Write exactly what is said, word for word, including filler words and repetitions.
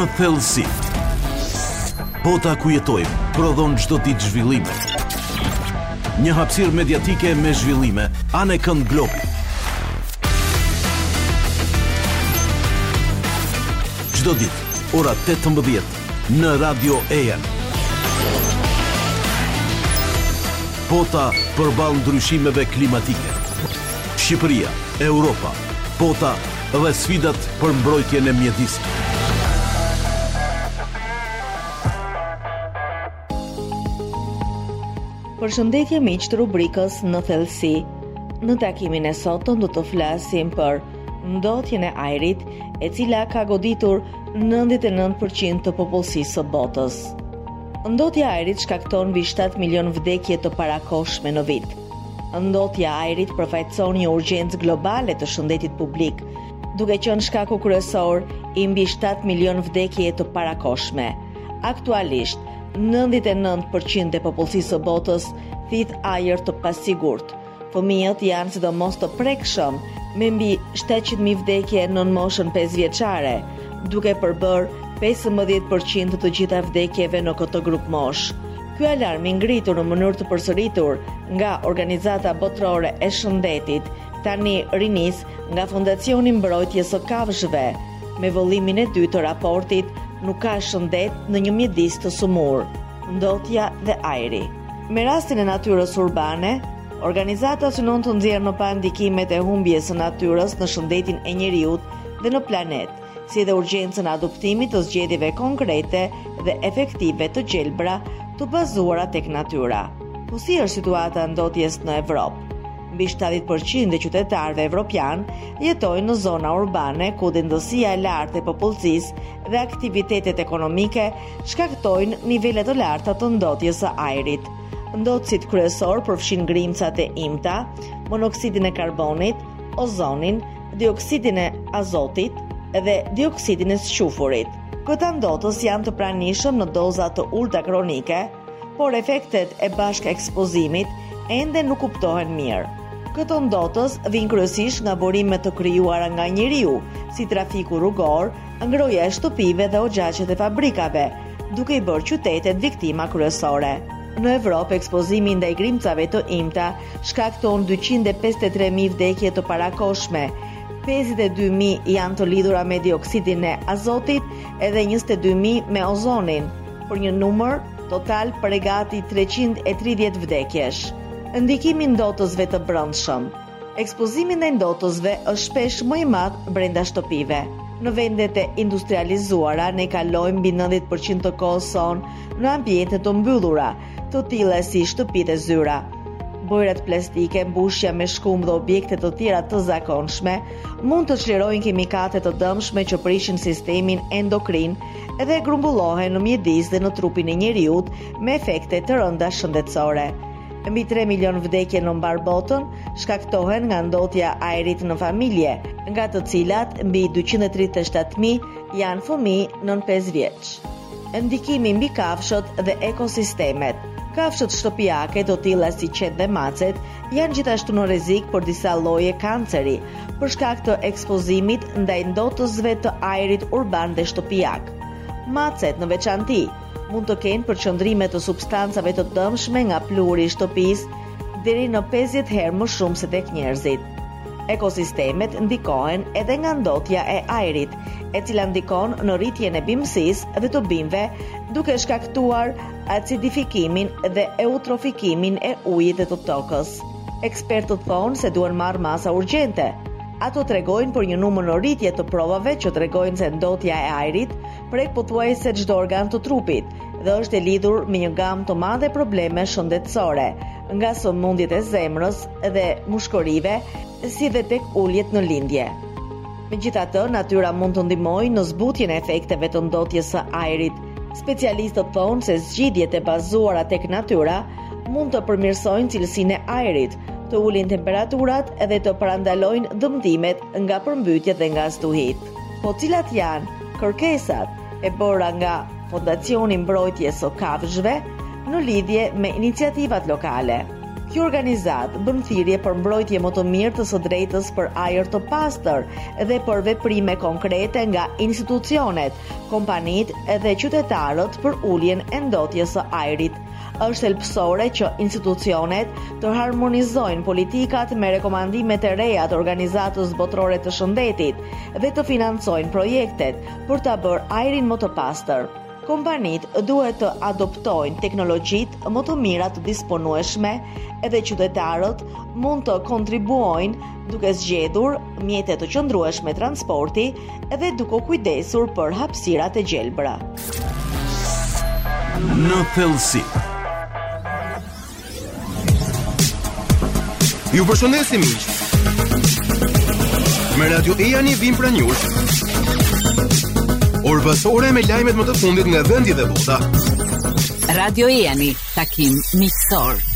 Në thellësi, bota ku jetojmë prodhon çdo ditë zhvillime. Një hapësirë mediatike me zhvillime anë kënd globi. Çdo ditë, ora tetëmbëdhjetë në Radio E N. Bota përballë ndryshimeve klimatike. Shqipëria, Europa, bota dhe sfidat për mbrojtjen e mjedisit. Përshëndetje miq të rubrikës Në thellësi. Në takimin e sotëm do të flasim për ndotjen e ajrit, e cila ka goditur nëntëdhjetë e nëntë përqind të popullsisë së botës. Ndotja e ajrit shkakton mbi shtatë milion vdekje të parakohshme në vit. Ndotja e ajrit përfaqëson një urgjencë globale të shëndetit publik, duke qenë shkaku kryesor i mbi shtatë milion vdekje të parakohshme. Aktualisht, nëntëdhjetë e nëntë përqind e popullsisë së botës thith ajër të pasigurt. Fëmijët janë sidomos të prekshëm, me mbi shtatëqind mijë vdekje në moshën pesë vjeçare, duke përbërë pesëmbëdhjetë përqind të të gjitha vdekjeve në këtë grup mosh. Ky alarm i ngritur në mënyrë të përsëritur nga Organizata Botërore e Shëndetit tani rinis nga Fondacioni Mbrojtjes së Kafshëve, me vëllimin e dytë të raportit Nuk ka shëndet në një mjedis të sumur, ndotja dhe ajri. Me rastin e natyrës urbane, organizata synon të nxjerrë në pa ndikimet e humbjes së natyrës në shëndetin e njeriut dhe në planet, si dhe urgjencën e adoptimit të zgjedhjeve konkrete dhe efektive të gjelbra të bazuara tek natyra. Po si është situata e ndotjes në Evropë? Mbi shtatëdhjetë përqind e qytetarëve evropian jetojnë në zona urbane ku dendësia e lartë e popullsisë dhe aktivitetet ekonomike shkaktojnë nivele të larta të ndotjes së ajrit. Ndotësit kryesor përfshin grimcat e imta, monoksidin e karbonit, ozonin, dioksidin e azotit dhe dioksidin e squfurit. Këta ndotës janë të pranishëm në doza të ulta kronike, por efektet e bashkë ekspozimit ende nuk kuptohen mirë. Këto ndotës vijnë kryesisht nga burime të krijuara nga njeriu, si trafiku rrugor, ngrohja e shtëpive dhe ogjaqet e fabrikave, duke i bërë qytetet viktima kryesore. Në Evropë, ekspozimi ndaj grimcave të imta shkakton dyqind e pesëdhjetë e tre mijë vdekje të parakohshme, pesëdhjetë e dy mijë janë të lidhura me dioksidin e azotit edhe njëzet e dy mijë me ozonin, për një numër total për e gati treqind e tridhjetë vdekjesh. Ndikimi i ndotësve të brendshëm. Ekspozimi ndaj ndotësve është shpesh më i madh brenda shtëpive. Në vendet e industrializuara ne kalojmë mbi nëntëdhjetë përqind të kohës sonë në ambiente të mbyllura, të tilla si shtëpitë e zyra. Bojrat plastike, mbushja me shkum dhe objekte të tjera të zakonshme mund të çlirojnë kimikate të dëmshme që prishin sistemin endokrin dhe grumbullohen në mjedis dhe në trupin e njeriut me efekte të rënda shëndetësore. Mbi tre milion vdekje në mbar botën shkaktohen nga ndotja e ajrit në familje, nga të cilat mbi dyqind e tridhjetë e shtatë mijë janë fëmijë nën pesë vjeç. Ndikimi mbi kafshët dhe ekosistemet. Kafshët shtëpiake të tilla si qet dhe macet janë gjithashtu në rrezik për disa lloje kanceri, për shkak të ekspozimit ndaj ndotësve të ajrit urban dhe shtëpiak. Macet në veçanti mund të kenë përqendrime të substancave të dëmshme nga pluhuri i shtëpisë deri në pesëdhjetë herë më shumë se tek njerëzit. Ekosistemet ndikohen edhe nga ndotja e ajrit, e cila ndikon në rritjen e bimësisë dhe të bimëve, duke shkaktuar acidifikimin dhe eutrofikimin e ujit dhe të tokës. Ekspertët thonë se duhen marrë masa urgjente. Ato tregojnë për një numër në rritje të provave që tregojnë se ndotja e ajrit prek pothuajse çdo organ të trupit dhe është e lidhur me një gamë të madhe probleme shëndetësore, nga sëmundjet e zemrës dhe mushkërive, si dhe tek uljet në lindje. Megjithatë, natyra mund të ndihmojë në zbutjen e efekteve të ndotjes së ajrit. Specialistët thonë se zgjidhjet e bazuara tek natyra mund të përmirësojnë cilësinë e ajrit, të ulin temperaturat edhe të parandalojnë dëmtimet nga përmbytjet dhe nga stuhit. Po cilat janë kërkesat e bëra nga Fondacioni Mbrojtjes së Kafshëve në lidhje me iniciativat lokale? Ky organizat bën thirrje për mbrojtje më të mirë të së drejtës për ajër të pastër dhe për veprime konkrete nga institucionet, kompanitë dhe qytetarët për uljen e ndotjes së ajrit. Është thelbësore që institucionet të harmonizojnë politikat me rekomandimet e reja të Organizatës Botërore të Shëndetit dhe të financojnë projektet për ta bërë ajrin më të pastër. Kompanitë duhet të adoptojnë teknologjitë më të mira të disponueshme edhe qytetarët mund të kontribuojnë duke zgjedhur mjete të qëndrueshme transporti edhe duke kujdesur për hapësirat e gjelbra. Në thellësi. Ju përshëndesim miq. Me Radio Ejani vim pra njush. Orvasore me lajmet më të fundit nga vendi dhe bota. Radio Ejani, takim miqësor.